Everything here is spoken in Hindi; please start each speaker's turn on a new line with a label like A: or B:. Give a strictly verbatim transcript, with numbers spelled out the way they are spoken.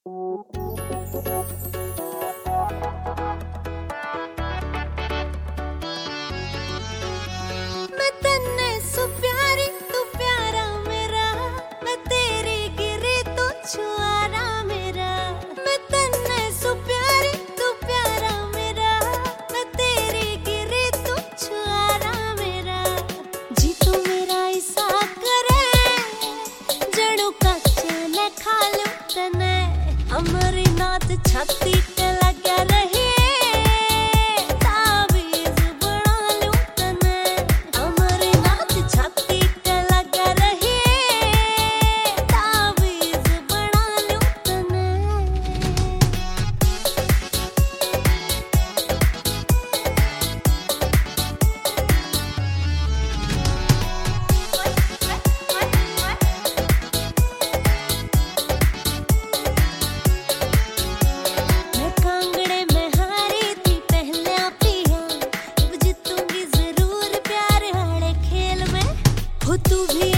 A: मैं तन्ने सो प्यारी तू प्यारा मेरा, मैं तेरी गिरी तू छुआरा मेरा। मैं तन्ने सो प्यारी तू प्यारा मेरा, मैं तेरी गिरी तू छुआरा मेरा। जी तू मेरा ऐसा करे जड़ों का चने खा लूं तने, हमारी नात छाती पे लगा रही तू भी